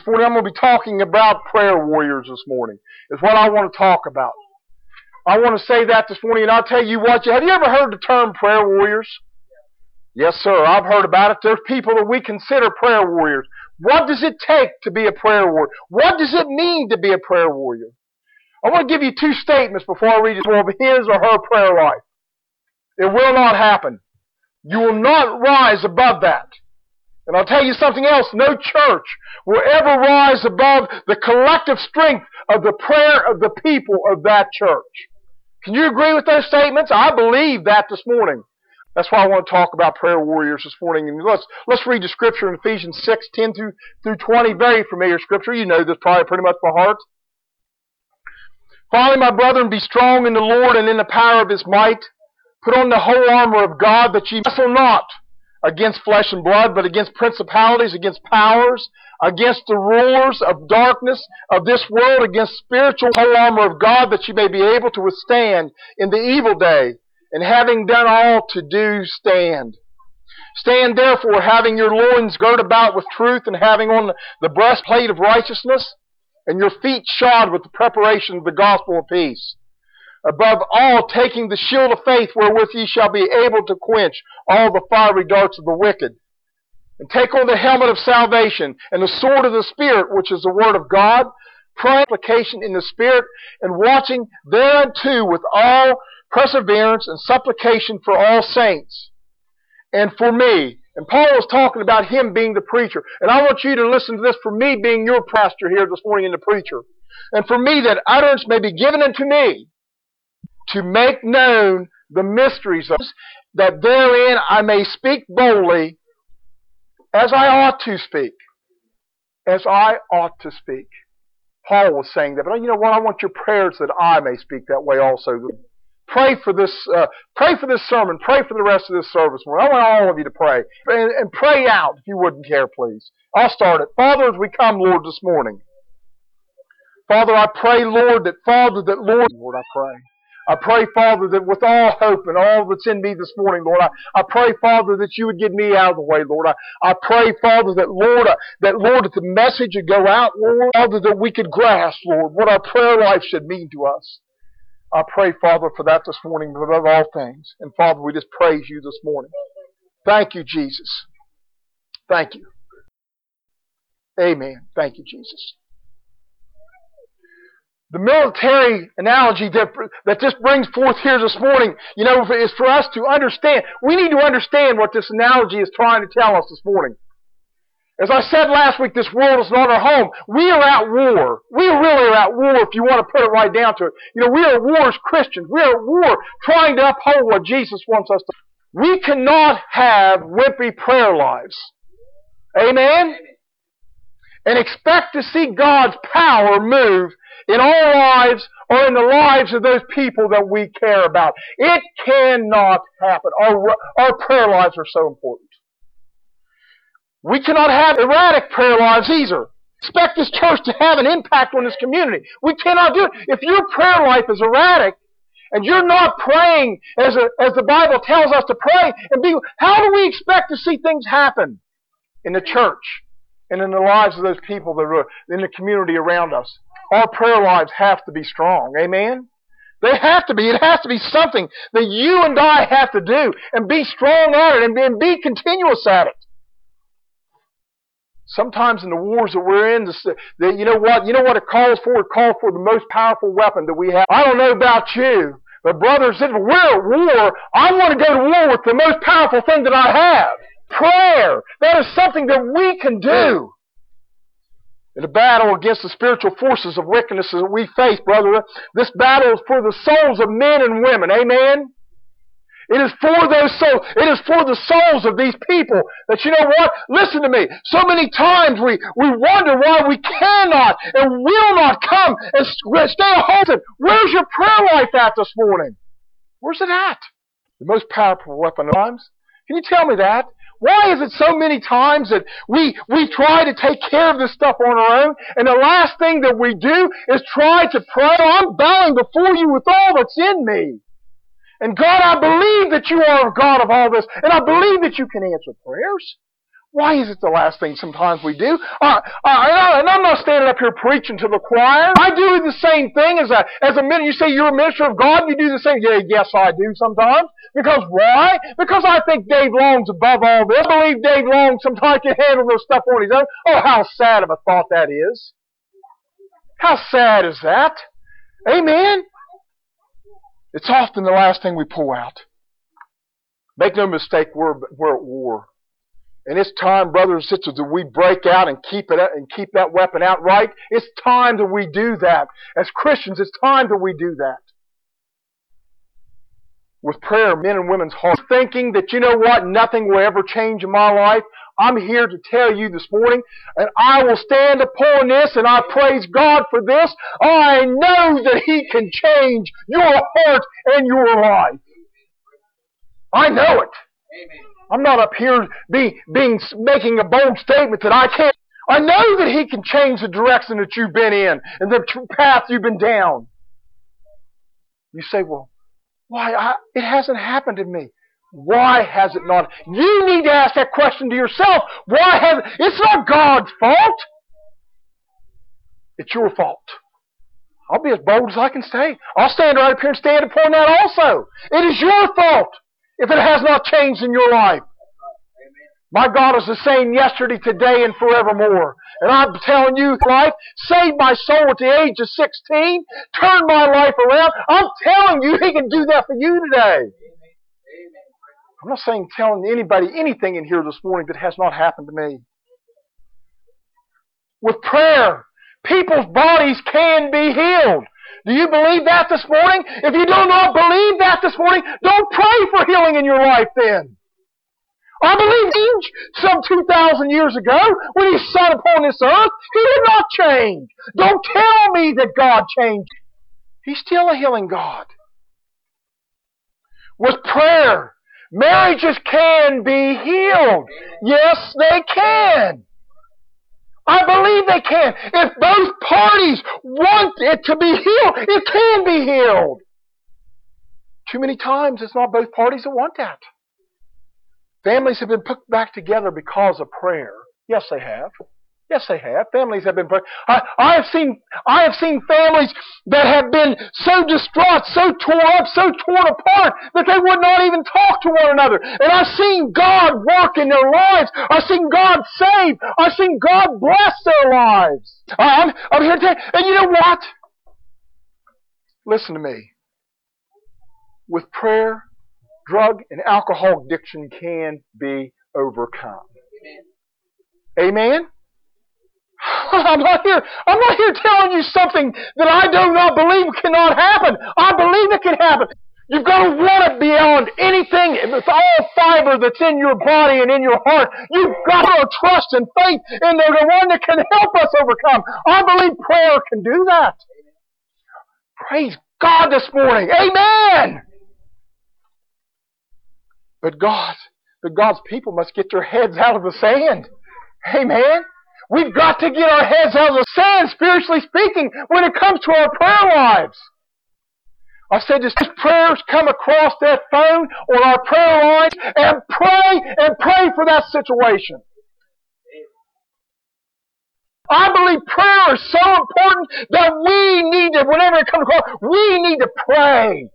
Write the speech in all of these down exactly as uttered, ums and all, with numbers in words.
This morning I'm going to be talking about prayer warriors this morning. Is what I want to talk about. I want to say that this morning, and I'll tell you what. Have you ever heard the term prayer warriors? Yes, sir. I've heard about it. There's people that we consider prayer warriors. What does it take to be a prayer warrior? What does it mean to be a prayer warrior? I want to give you two statements before I read of his or her prayer life. It will not happen. You will not rise above that. And I'll tell you something else. No church will ever rise above the collective strength of the prayer of the people of that church. Can you agree with those statements? I believe that this morning. That's why I want to talk about prayer warriors this morning. And let's let's read the scripture in Ephesians six, ten through, through twenty. Very familiar scripture. You know this probably pretty much by heart. Finally, my brethren, be strong in the Lord and in the power of His might. Put on the whole armor of God, that ye wrestle not against flesh and blood, but against principalities, against powers, against the rulers of darkness of this world, against spiritual whole armor of God, that ye may be able to withstand in the evil day, and having done all to do, stand. Stand therefore, having your loins girt about with truth, and having on the breastplate of righteousness, and your feet shod with the preparation of the gospel of peace. Above all, taking the shield of faith, wherewith ye shall be able to quench all the fiery darts of the wicked. And take on the helmet of salvation, and the sword of the Spirit, which is the word of God, praying supplication in the Spirit, and watching thereunto with all perseverance and supplication for all saints, and for me. And Paul was talking about him being the preacher. And I want you to listen to this, for me being your pastor here this morning and the preacher. And for me, that utterance may be given unto me to make known the mysteries of, that therein I may speak boldly as I ought to speak. As I ought to speak. Paul was saying that. But you know what? I want your prayers that I may speak that way also. Pray for this. Uh, pray for this sermon. Pray for the rest of this service. I want all of you to pray and, and pray out, if you wouldn't care, please. I'll start it. Father, as we come, Lord, this morning, Father, I pray, Lord, that Father, that Lord, Lord, I pray. I pray, Father, that with all hope and all that's in me this morning, Lord, I, I pray, Father, that you would get me out of the way, Lord. I, I pray, Father, that Lord, uh, that Lord, that the message would go out, Lord, Father, that we could grasp, Lord, what our prayer life should mean to us. I pray, Father, for that this morning above all things. And Father, we just praise you this morning. Thank you, Jesus. Thank you. Amen. Thank you, Jesus. The military analogy that, that this brings forth here this morning, you know, is for us to understand. We need to understand what this analogy is trying to tell us this morning. As I said last week, this world is not our home. We are at war. We really are at war, if you want to put it right down to it. You know, we are at war as Christians. We are at war trying to uphold what Jesus wants us to. We cannot have wimpy prayer lives. Amen? And expect to see God's power move in our lives or in the lives of those people that we care about. It cannot happen. Our, our prayer lives are so important. We cannot have erratic prayer lives either. Expect this church to have an impact on this community. We cannot do it. If your prayer life is erratic and you're not praying as, a, as the Bible tells us to pray, and be, how do we expect to see things happen in the church and in the lives of those people that are in the community around us? Our prayer lives have to be strong. Amen? They have to be. It has to be something that you and I have to do and be strong at it and be, and be continuous at it. Sometimes in the wars that we're in, the, the, you know what? You know what it calls for? It calls for the most powerful weapon that we have. I don't know about you, but brothers, if we're at war, I want to go to war with the most powerful thing that I have. Prayer. That is something that we can do. In the battle against the spiritual forces of wickedness that we face, brother, this battle is for the souls of men and women. Amen? It is for those souls. It is for the souls of these people that, you know what? Listen to me. So many times we, we wonder why we cannot and will not come and stay home. Where's your prayer life at this morning? Where's it at? The most powerful weapon of times. Can you tell me that? Why is it so many times that we, we try to take care of this stuff on our own, and the last thing that we do is try to pray, I'm bowing before you with all that's in me. And God, I believe that you are a God of all this, and I believe that you can answer prayers. Why is it the last thing sometimes we do? Uh, uh, and I'm not standing up here preaching to the choir. I do the same thing as a as a minister. You say you're a minister of God, you do the same. Yeah, yes, I do sometimes. Because why? Because I think Dave Long's above all this. I believe Dave Long sometimes can handle this stuff on his own. Oh, how sad of a thought that is. How sad is that? Amen? It's often the last thing we pull out. Make no mistake, we're, we're at war. And it's time, brothers and sisters, that we break out and keep it and keep that weapon out right. It's time that we do that. As Christians, it's time that we do that. With prayer, men and women's hearts, thinking that, you know what, nothing will ever change in my life. I'm here to tell you this morning, and I will stand upon this, and I praise God for this. I know that He can change your heart and your life. I know it. Amen. I'm not up here be, being, making a bold statement that I can't. I know that He can change the direction that you've been in and the path you've been down. You say, well, why? I, it hasn't happened to me. Why has it not? You need to ask that question to yourself. Why has it? It's not God's fault. It's your fault. I'll be as bold as I can stay. I'll stand right up here and stand upon that also. It is your fault if it has not changed in your life. My God is the same yesterday, today, and forevermore. And I'm telling you, life, saved my soul at the age of sixteen, turned my life around. I'm telling you, He can do that for you today. I'm not saying telling anybody anything in here this morning that has not happened to me. With prayer, people's bodies can be healed. Do you believe that this morning? If you do not believe that this morning, don't pray for healing in your life then. I believe change some two thousand years ago when He sat upon this earth. He did not change. Don't tell me that God changed. He's still a healing God. With prayer, marriages can be healed. Yes, they can. I believe they can. If both parties want it to be healed, it can be healed. Too many times it's not both parties that want that. Families have been put back together because of prayer. Yes, they have. Yes, they have. Families have been praying. I, I have seen, I have seen families that have been so distraught, so torn up, so torn apart that they would not even talk to one another. And I've seen God work in their lives. I've seen God save. I've seen God bless their lives. I'm, I'm here to tell you, and you know what? Listen to me. With prayer, drug and alcohol addiction can be overcome. Amen? Amen? I'm not here. I'm not here telling you something that I do not believe cannot happen. I believe it can happen. You've got to want it beyond anything. With all fiber that's in your body and in your heart, you've got to trust and faith in the one that can help us overcome. I believe prayer can do that. Praise God this morning. Amen. But God, but God's people must get their heads out of the sand. Amen. We've got to get our heads out of the sand, spiritually speaking, when it comes to our prayer lives. I said this, prayers come across that phone or our prayer lines and pray and pray for that situation. I believe prayer is so important that we need to, whenever it comes across, we need to pray.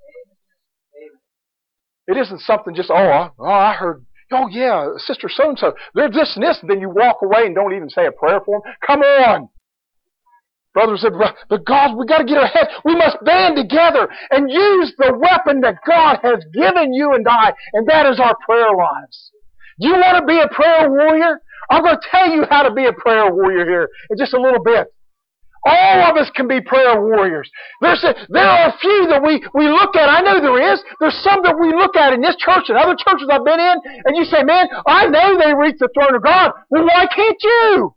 It isn't something just, oh, I, oh, I heard, oh yeah, Sister so-and-so, there's this and this, and then you walk away and don't even say a prayer for them. Come on. Brothers and brothers, but God, we've got to get our heads, we must band together and use the weapon that God has given you and I, and that is our prayer lives. Do you want to be a prayer warrior? I'm going to tell you how to be a prayer warrior here in just a little bit. All of us can be prayer warriors. There's a, there are a few that we, we look at. I know there is. There's some that we look at in this church and other churches I've been in, and you say, man, I know they reach the throne of God. Well, why can't you?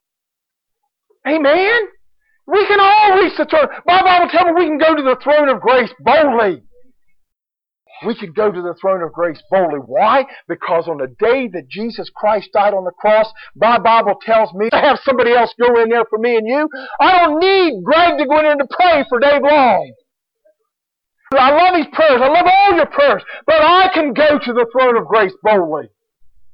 Amen? We can all reach the throne. My Bible tells me we can go to the throne of grace boldly. We can go to the throne of grace boldly. Why? Because on the day that Jesus Christ died on the cross, my Bible tells me to have somebody else go in there for me and you. I don't need Greg to go in there to pray for Dave Long. I love his prayers. I love all your prayers. But I can go to the throne of grace boldly.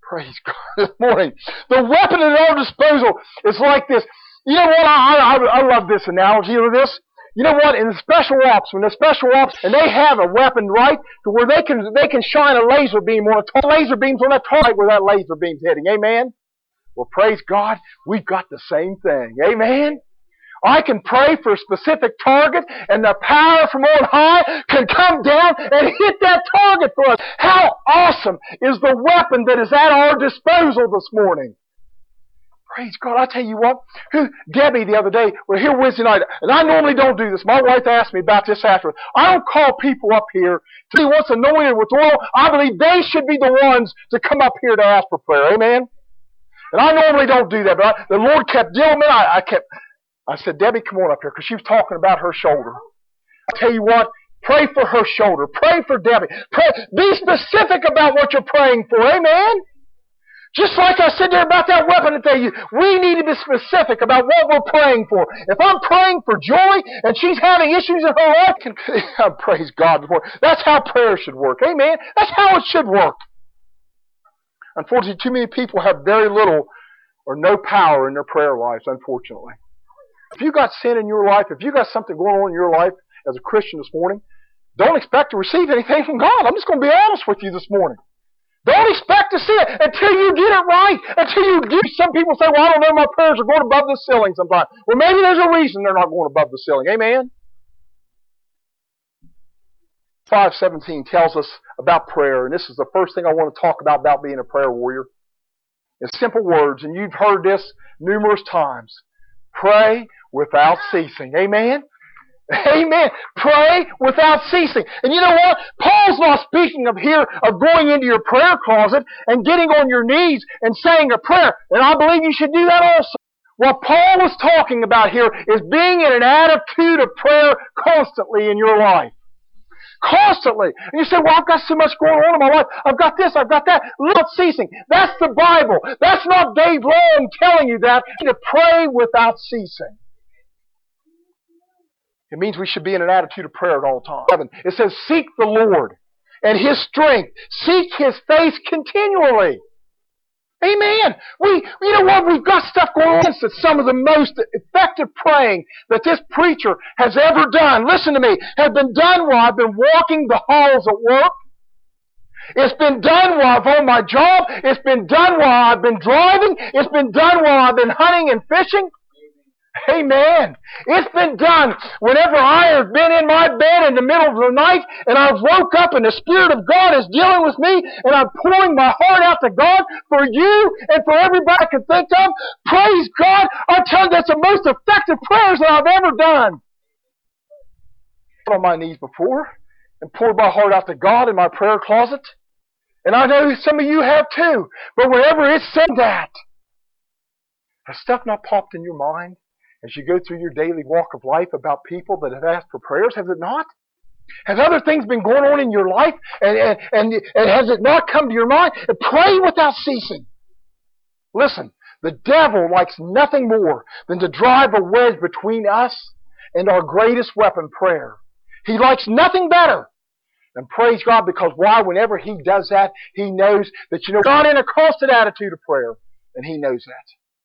Praise God this morning. The weapon at our disposal is like this. You know what? I, I, I love this analogy of this. You know what? In the special ops, when the special ops, and they have a weapon, right, to where they can they can shine a laser beam on a tar- laser beams on that target where that laser beam's hitting. Amen? Well, praise God, we've got the same thing. Amen? I can pray for a specific target, and the power from on high can come down and hit that target for us. How awesome is the weapon that is at our disposal this morning? Praise God. I tell you what, who, Debbie the other day, we're here Wednesday night, and I normally don't do this. My wife asked me about this after. I don't call people up here to see what's anointed with oil. I believe they should be the ones to come up here to ask for prayer. Amen? And I normally don't do that, but I, the Lord kept dealing with me. I, I kept, I said, Debbie, come on up here, because she was talking about her shoulder. I tell you what, pray for her shoulder. Pray for Debbie. Pray, be specific about what you're praying for. Amen? Just like I said there about that weapon, I tell you, we need to be specific about what we're praying for. If I'm praying for joy and she's having issues in her life, can, praise God. That's how prayer should work. Amen? That's how it should work. Unfortunately, too many people have very little or no power in their prayer lives, unfortunately. If you've got sin in your life, if you've got something going on in your life as a Christian this morning, don't expect to receive anything from God. I'm just going to be honest with you this morning. Don't expect to see it until you get it right. Until you get Some people say, well, I don't know, my prayers are going above the ceiling sometimes. Well, maybe there's a reason they're not going above the ceiling. Amen? five seventeen tells us about prayer, and this is the first thing I want to talk about about being a prayer warrior. In simple words, and you've heard this numerous times. Pray without ceasing. Amen? Amen. Pray without ceasing. And you know what? Paul's not speaking of here of going into your prayer closet and getting on your knees and saying a prayer. And I believe you should do that also. What Paul was talking about here is being in an attitude of prayer constantly in your life. Constantly. And you say, well, I've got so much going on in my life. I've got this, I've got that. Without ceasing. That's the Bible. That's not Dave Long telling you that. You need to pray without ceasing. It means we should be in an attitude of prayer at all times. It says, seek the Lord and His strength. Seek His face continually. Amen. We, you know what? We've got stuff going on. It's some of the most effective praying that this preacher has ever done. Listen to me. Has been done while I've been walking the halls at work. It's been done while I've on my job. It's been done while I've been driving. It's been done while I've been hunting and fishing. Amen. It's been done whenever I have been in my bed in the middle of the night and I've woke up and the Spirit of God is dealing with me and I'm pouring my heart out to God for you and for everybody I can think of. Praise God. I tell you, that's the most effective prayers that I've ever done. I've been on my knees before and poured my heart out to God in my prayer closet. And I know some of you have too. But whenever it's said that, has stuff not popped in your mind as you go through your daily walk of life about people that have asked for prayers? Has it not? Have other things been going on in your life? And, and, and, and has it not come to your mind? And pray without ceasing. Listen, the devil likes nothing more than to drive a wedge between us and our greatest weapon, prayer. He likes nothing better. And praise God, because why? Whenever he does that, he knows that, you know, God in a constant attitude of prayer. And he knows that.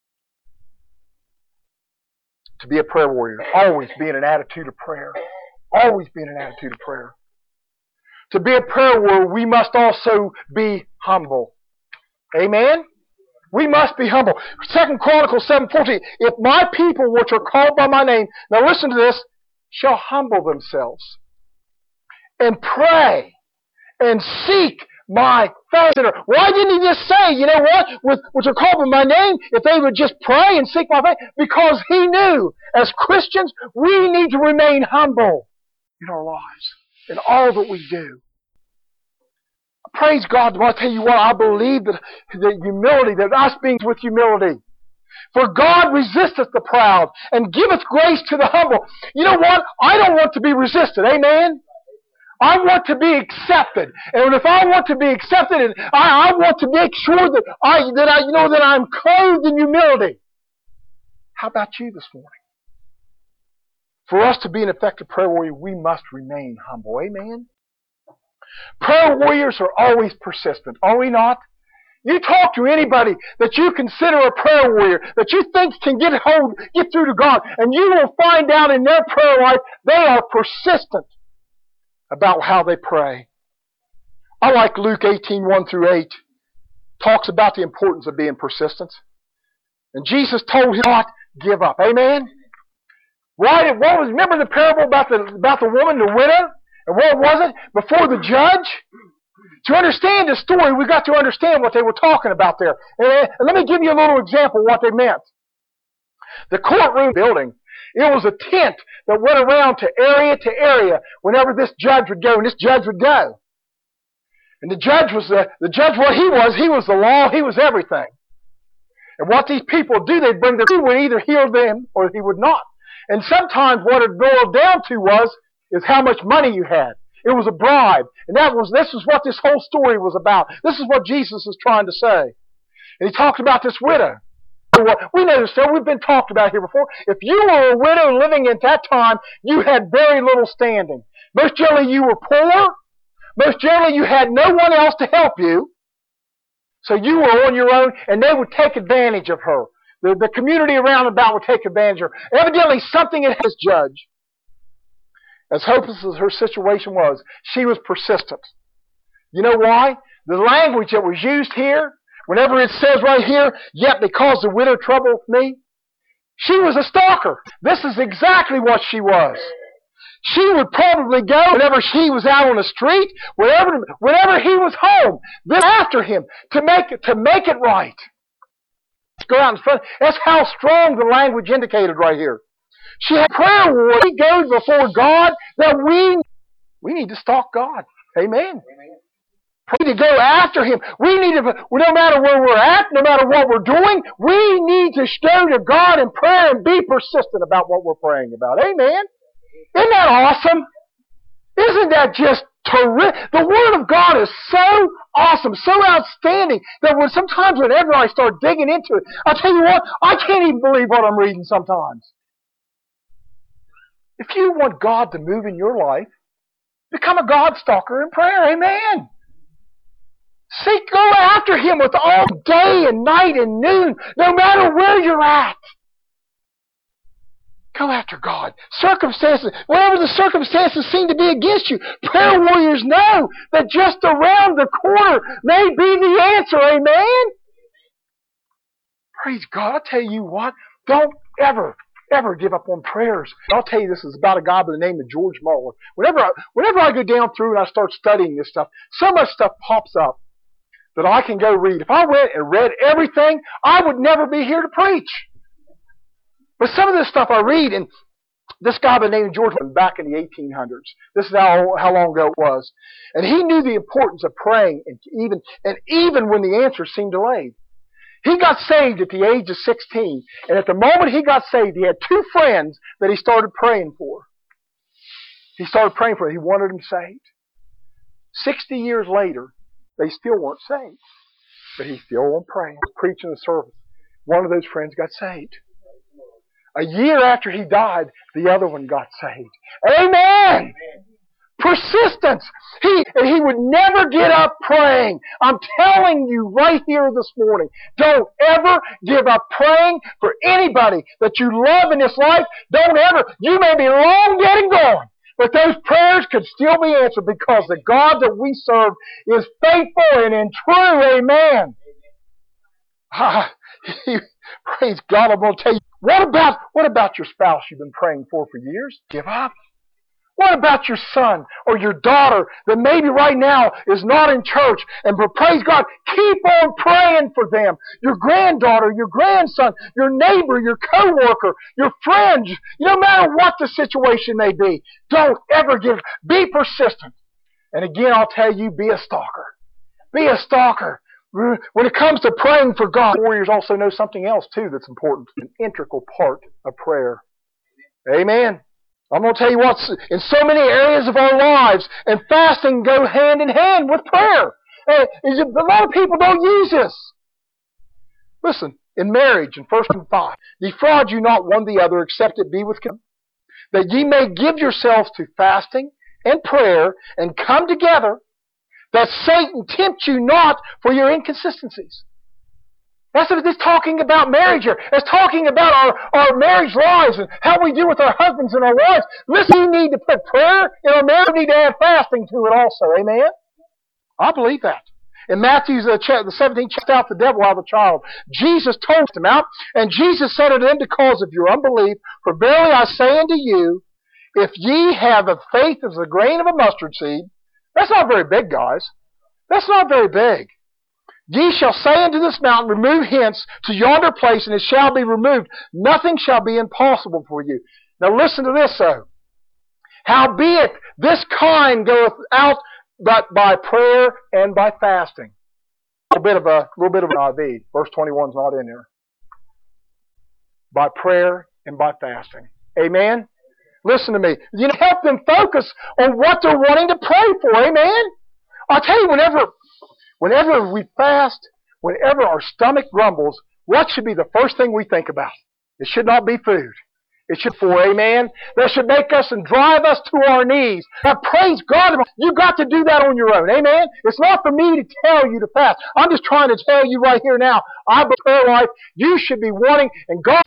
To be a prayer warrior, always be in an attitude of prayer. Always be in an attitude of prayer. To be a prayer warrior, we must also be humble. Amen? We must be humble. Second Chronicles seven fourteen. If my people which are called by my name, now listen to this, shall humble themselves and pray and seek my face. Why didn't he just say, you know what, with, which are called by my name, if they would just pray and seek my face? Because he knew, as Christians, we need to remain humble in our lives, in all that we do. Praise God. I tell you what, I believe that the humility, that us being with humility. For God resisteth the proud and giveth grace to the humble. You know what? I don't want to be resisted. Amen? I want to be accepted. And if I want to be accepted, and I, I want to make sure that I, that I, you know, that I'm clothed in humility. How about you this morning? For us to be an effective prayer warrior, we must remain humble. Amen? Prayer warriors are always persistent, are we not? You talk to anybody that you consider a prayer warrior, that you think can get hold, get through to God, and you will find out in their prayer life they are persistent about how they pray. I like Luke eighteen, one through eight. Talks about the importance of being persistent. And Jesus told him not give up. Amen? Right? What was, remember the parable about the, about the woman, the widow? And what was it? Before the judge? To understand this story, we've got to understand what they were talking about there. And let me give you a little example of what they meant. The courtroom building, it was a tent that went around to area to area whenever this judge would go, and this judge would go. And the judge was the, the judge, what he was, he was the law, he was everything. And what these people do, they'd bring their, he would either heal them or he would not. And sometimes what it boiled down to was, is how much money you had. It was a bribe. And that was, this is what this whole story was about. This is what Jesus is trying to say. And he talked about this widow. We know this story. We've been talked about here before. If you were a widow living at that time, you had very little standing. Most generally you were poor. Most generally you had no one else to help you. So you were on your own, and they would take advantage of her. The, the community around about would take advantage of her. Evidently something had this judge. As hopeless as her situation was, she was persistent. You know why? The language that was used here, whenever it says right here, yet because the widow troubled me, she was a stalker. This is exactly what she was. She would probably go whenever she was out on the street, whenever, whenever he was home, then after him to make it, to make it right. Go out in front. That's how strong the language indicated right here. She had prayer war. He goes before God that we we need to stalk God. Amen. Amen. We need to go after Him. We need to, no matter where we're at, no matter what we're doing, we need to go to God in prayer and be persistent about what we're praying about. Amen. Isn't that awesome? Isn't that just terrific? The Word of God is so awesome, so outstanding, that when sometimes whenever I start digging into it, I'll tell you what, I can't even believe what I'm reading sometimes. If you want God to move in your life, become a God stalker in prayer. Amen. Seek, go after Him with all day and night and noon, no matter where you're at. Go after God. Circumstances, whatever the circumstances seem to be against you, prayer warriors know that just around the corner may be the answer. Amen? Praise God. I'll tell you what, don't ever, ever give up on prayers. I'll tell you this is about a guy by the name of George Muller. Whenever I, whenever I go down through and I start studying this stuff, so much stuff pops up that I can go read. If I went and read everything, I would never be here to preach. But some of this stuff I read, and this guy by the name of George went back in the eighteen hundreds. This is how, how long ago it was. And he knew the importance of praying, and even, and even when the answer seemed delayed. He got saved at the age of sixteen. And at the moment he got saved, he had two friends that he started praying for. He started praying for them. He wanted them saved. Sixty years later, they still weren't saved. But he still went praying, preaching the service. One of those friends got saved. A year after he died, the other one got saved. Amen! Amen. Persistence. He, and he would never get up praying. I'm telling you right here this morning, don't ever give up praying for anybody that you love in this life. Don't ever. You may be long dead and gone, but those prayers could still be answered because the God that we serve is faithful and in true. Amen. Ah, praise God. I'm going to tell you. What about, what about your spouse you've been praying for for years? Give up. What about your son or your daughter that maybe right now is not in church? And praise God, keep on praying for them. Your granddaughter, your grandson, your neighbor, your coworker, your friends, no matter what the situation may be, don't ever give. Be persistent. And again, I'll tell you, be a stalker. Be a stalker. When it comes to praying for God, warriors also know something else too that's important. An integral part of prayer. Amen. I'm going to tell you what, in so many areas of our lives, and fasting go hand in hand with prayer. A lot of people don't use this. Listen, in marriage, in First Timothy five, defraud you not one the other, except it be with contempt, that ye may give yourselves to fasting and prayer, and come together, that Satan tempt you not for your inconsistencies. That's what it's talking about marriage here. It's talking about our, our marriage lives and how we do with our husbands and our wives. Listen, we need to put prayer in our marriage. We need to add fasting to it also. Amen? I believe that. In Matthew uh, the seventeenth, cast out the devil out of the child. Jesus told him out, and Jesus said unto them, because of your unbelief, for verily I say unto you, if ye have a faith as a grain of a mustard seed, that's not very big, guys. That's not very big. Ye shall say unto this mountain, remove hence to yonder place, and it shall be removed. Nothing shall be impossible for you. Now listen to this, though. Howbeit, this kind goeth out but by prayer and by fasting. A little bit of a little bit of an I V. Verse twenty-one is not in there. By prayer and by fasting. Amen? Listen to me. You know, help them focus on what they're wanting to pray for. Amen? I'll tell you, whenever, whenever we fast, whenever our stomach grumbles, what should be the first thing we think about? It should not be food. It should for, amen? That should make us and drive us to our knees. Now, praise God. You got to do that on your own, amen? It's not for me to tell you to fast. I'm just trying to tell you right here now, I believe prayer life, you should be wanting, and God.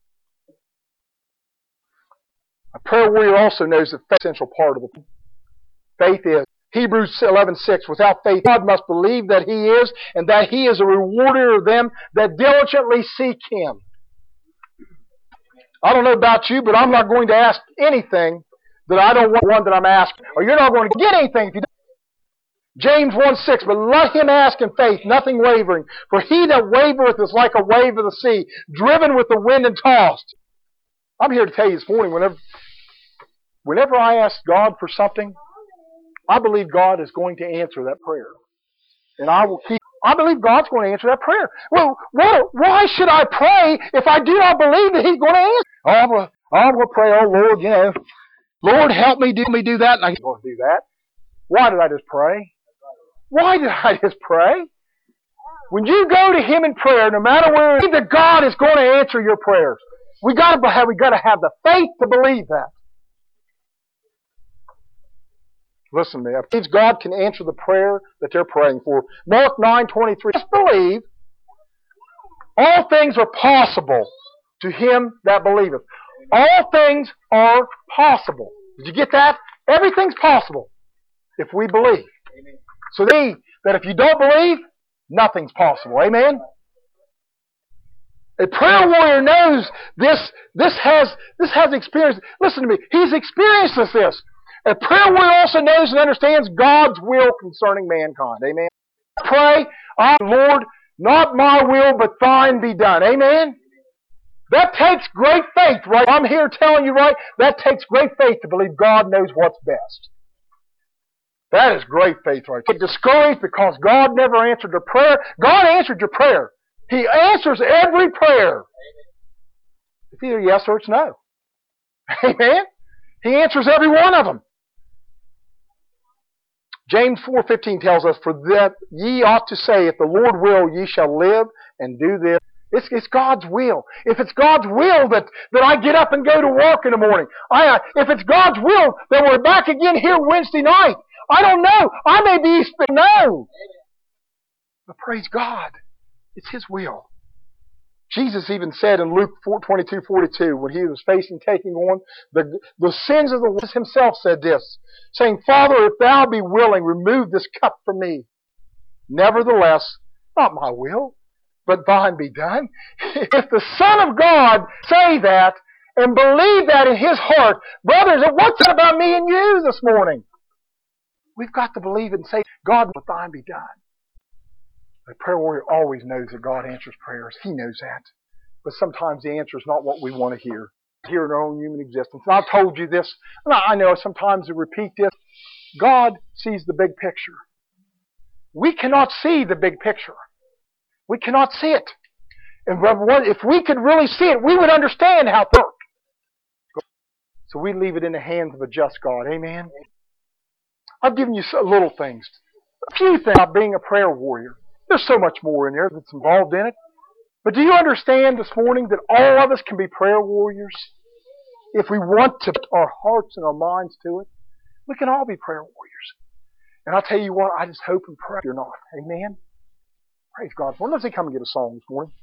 A prayer warrior also knows the essential part of it. Faith is. Hebrews eleven six, without faith, God must believe that He is, and that He is a rewarder of them that diligently seek Him. I don't know about you, but I'm not going to ask anything that I don't want one that I'm asking. Or you're not going to get anything if you don't. James one six, but let him ask in faith, nothing wavering. For he that wavereth is like a wave of the sea, driven with the wind and tossed. I'm here to tell you this morning, whenever, whenever I ask God for something, I believe God is going to answer that prayer. And I will keep I believe God's going to answer that prayer. Well, what, why should I pray if I do not believe that He's going to answer? Oh, I'm going to, I'm going to pray, oh Lord, you know, Lord, help me do me do that, and I'm going to do that. Why did I just pray? Why did I just pray? When you go to Him in prayer, no matter where, that God is going to answer your prayers. We got to have, we got to have the faith to believe that. Listen to me. I believe God can answer the prayer that they're praying for. Mark nine twenty-three. Just believe. All things are possible to him that believeth. All things are possible. Did you get that? Everything's possible if we believe. Amen. So they, that if you don't believe, nothing's possible. Amen? A prayer warrior knows this, this has, this has experience. Listen to me. He's experienced this. A prayer warrior also knows and understands God's will concerning mankind. Amen. Pray, oh Lord, not my will, but thine be done. Amen. That takes great faith, right? I'm here telling you, right? That takes great faith to believe God knows what's best. That is great faith, right? Get discouraged because God never answered your prayer. God answered your prayer. He answers every prayer. It's either yes or it's no. Amen. He answers every one of them. James four fifteen tells us, for that ye ought to say, if the Lord will, ye shall live and do this. It's, it's God's will. If it's God's will that, that I get up and go to work in the morning, I, if it's God's will that we're back again here Wednesday night, I don't know. I may be, no. But praise God. It's His will. Jesus even said in Luke twenty-two forty-two, when He was facing taking on the, the sins of the world, Himself said this, saying, Father, if Thou be willing, remove this cup from me. Nevertheless, not my will, but Thine be done. If the Son of God say that and believe that in His heart, brothers, what's that about me and you this morning? We've got to believe and say, God, let Thine be done. A prayer warrior always knows that God answers prayers. He knows that. But sometimes the answer is not what we want to hear. Here in our own human existence. And I've told you this, and I know sometimes I repeat this. God sees the big picture. We cannot see the big picture. We cannot see it. And if we could really see it, we would understand how it works. So we leave it in the hands of a just God. Amen? I've given you little things. A few things about being a prayer warrior. There's so much more in there that's involved in it. But do you understand this morning that all of us can be prayer warriors? If we want to put our hearts and our minds to it, we can all be prayer warriors. And I'll tell you what, I just hope and pray you're not. Amen? Praise God. Why don't they come and get a song this morning?